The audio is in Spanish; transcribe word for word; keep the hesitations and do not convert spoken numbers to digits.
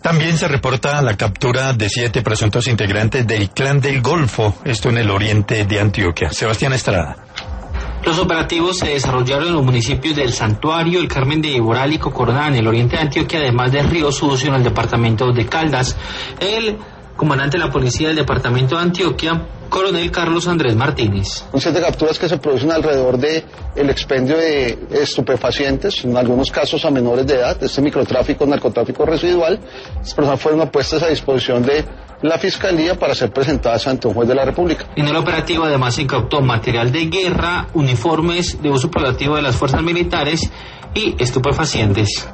También se reporta la captura de siete presuntos integrantes del Clan del Golfo, esto en el oriente de Antioquia. Sebastián Estrada. Los operativos se desarrollaron en los municipios del Santuario, el Carmen de Iboral y Cocordá, en el oriente de Antioquia, además de Río Sucio, en el departamento de Caldas. El comandante de la policía del departamento de Antioquia, coronel Carlos Andrés Martínez. Son siete capturas que se producen alrededor de el expendio de estupefacientes, en algunos casos a menores de edad, este microtráfico, narcotráfico residual. Estas personas fueron puestas a disposición de la Fiscalía para ser presentadas ante un juez de la República. En el operativo además se incautó material de guerra, uniformes de uso privativo de las fuerzas militares y estupefacientes.